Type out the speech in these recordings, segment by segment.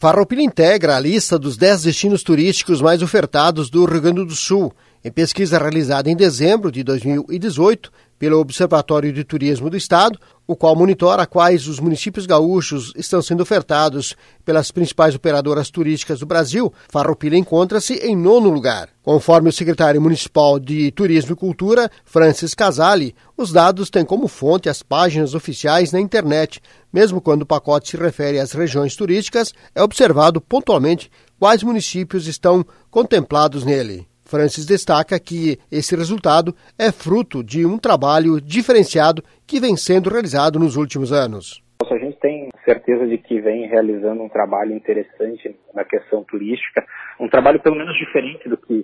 Farroupilha integra a lista dos 10 destinos turísticos mais ofertados do Rio Grande do Sul. Em pesquisa realizada em dezembro de 2018 pelo Observatório de Turismo do Estado, o qual monitora quais os municípios gaúchos estão sendo ofertados pelas principais operadoras turísticas do Brasil, Farroupilha encontra-se em 9º lugar. Conforme o secretário municipal de Turismo e Cultura, Francis Casali, os dados têm como fonte as páginas oficiais na internet. Mesmo quando o pacote se refere às regiões turísticas, é observado pontualmente quais municípios estão contemplados nele. Francis destaca que esse resultado é fruto de um trabalho diferenciado que vem sendo realizado nos últimos anos. A gente tem certeza de que vem realizando um trabalho interessante na questão turística, um trabalho pelo menos diferente do que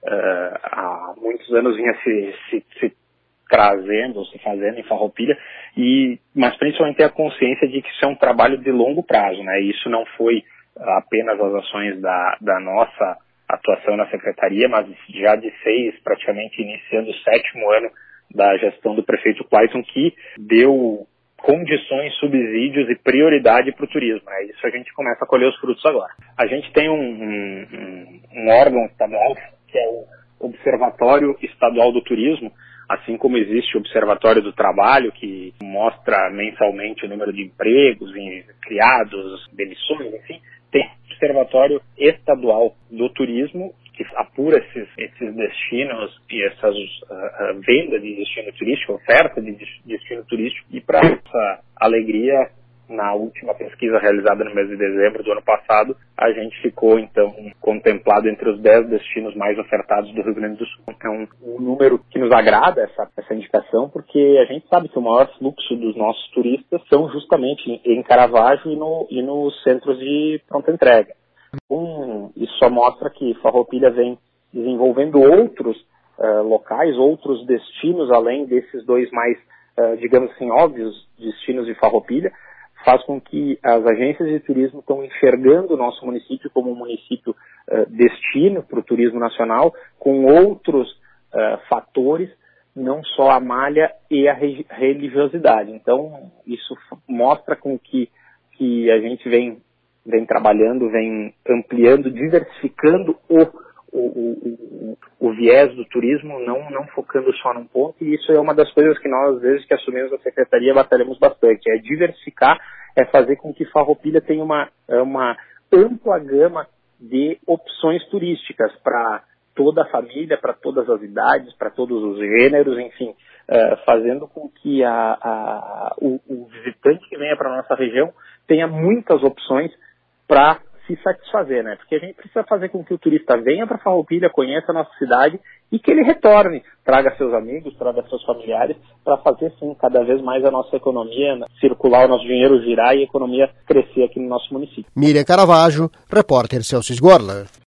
há muitos anos vinha se trazendo, se fazendo em Farroupilha, mas principalmente ter a consciência de que isso é um trabalho de longo prazo, né? Isso não foi apenas as ações da nossa atuação na Secretaria, mas já de 6, praticamente iniciando o 7º ano da gestão do prefeito Clayton, que deu condições, subsídios e prioridade para o turismo. Né? Isso a gente começa a colher os frutos agora. A gente tem um órgão estadual, que é o Observatório Estadual do Turismo, assim como existe o Observatório do Trabalho, que mostra mensalmente o número de empregos criados, demissões, enfim, tem o Observatório Estadual do Turismo, que apura esses destinos e essas vendas de destino turístico, oferta de destino turístico, e para nossa alegria, na última pesquisa realizada no mês de dezembro do ano passado, a gente ficou, então, contemplado entre os 10 destinos mais ofertados do Rio Grande do Sul. É um número que nos agrada, essa indicação, porque a gente sabe que o maior fluxo dos nossos turistas são justamente em Caravaggio e nos centros de pronta entrega. Isso só mostra que Farroupilha vem desenvolvendo outros locais, outros destinos, além desses dois mais, digamos assim, óbvios destinos de Farroupilha, faz com que as agências de turismo estão enxergando o nosso município como um município destino para o turismo nacional, com outros fatores, não só a malha e a religiosidade. Então, isso mostra com que a gente vem trabalhando, vem ampliando, diversificando o viés do turismo, não focando só num ponto, e isso é uma das coisas que nós, desde que assumimos a Secretaria, batalhamos bastante, é diversificar, é fazer com que Farroupilha tenha uma ampla gama de opções turísticas para toda a família, para todas as idades, para todos os gêneros, enfim, fazendo com que o visitante que venha para a nossa região tenha muitas opções para se satisfazer, né? Porque a gente precisa fazer com que o turista venha para Farroupilha, conheça a nossa cidade e que ele retorne, traga seus amigos, traga seus familiares, para fazer, sim, cada vez mais a nossa economia circular, o nosso dinheiro girar e a economia crescer aqui no nosso município. Miriam Caravaggio, repórter Celso Gorla.